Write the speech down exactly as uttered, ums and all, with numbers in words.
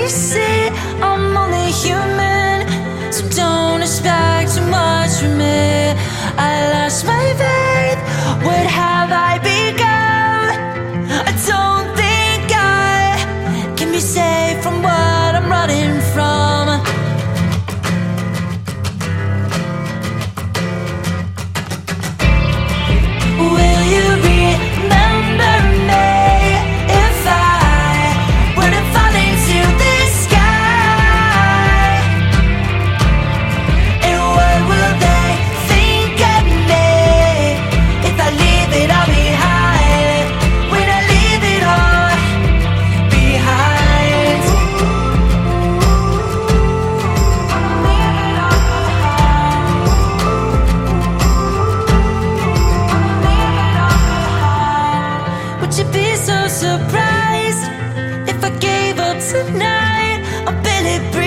you see I'm only human, so don't expect too much from me. I lost my faith, what have I become? I don't think I can be safe from what I'm running from. Will you remember me if I were to fall into the sky? And what will they think of me if I leave it all behind? When I leave it all behind. Would you be so surprised if I gave up tonight? I'm barely breathing.